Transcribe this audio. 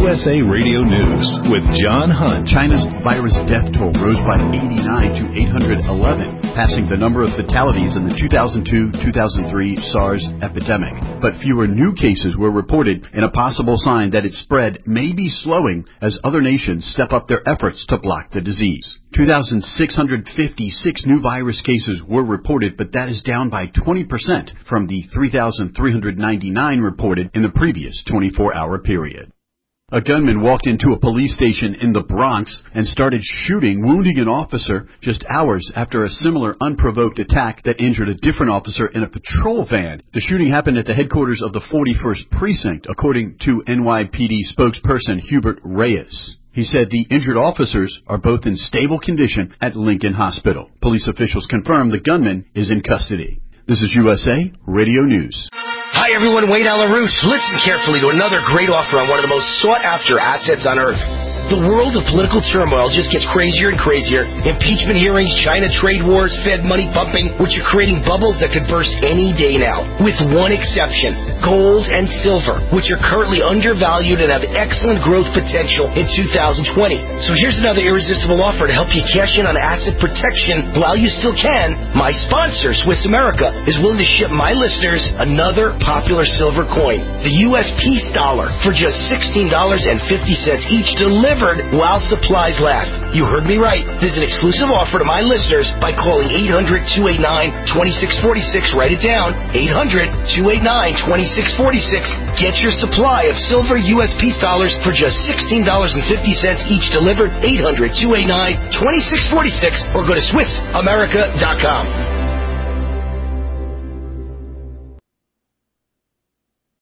USA Radio News with John Hunt. China's virus death toll rose by 89 to 811, passing the number of fatalities in the 2002-2003 SARS epidemic. But fewer new cases were reported, in a possible sign that its spread may be slowing as other nations step up their efforts to block the disease. 2,656 new virus cases were reported, but that is down by 20% from the 3,399 reported in the previous 24-hour period. A gunman walked into a police station in the Bronx and started shooting, wounding an officer just hours after a similar unprovoked attack that injured a different officer in a patrol van. The shooting happened at the headquarters of the 41st Precinct, according to NYPD spokesperson Hubert Reyes. He said the injured officers are both in stable condition at Lincoln Hospital. Police officials confirm the gunman is in custody. This is USA Radio News. Hi, everyone. Wayne Alarouche. Listen carefully to another great offer on one of the most sought-after assets on Earth. The world of political turmoil just gets crazier and crazier. Impeachment hearings, China trade wars, Fed money pumping, which are creating bubbles that could burst any day now. With one exception, gold and silver, which are currently undervalued and have excellent growth potential in 2020. So here's another irresistible offer to help you cash in on asset protection while you still can. My sponsor, Swiss America, is willing to ship my listeners another popular silver coin, the U.S. Peace Dollar, for just $16.50 each, delivered while supplies last. You heard me right. There's an exclusive offer to my listeners by calling 800-289-2646. Write it down. 800-289-2646. Get your supply of silver U.S. Peace Dollars for just $16.50 each, delivered. 800-289-2646, or go to SwissAmerica.com.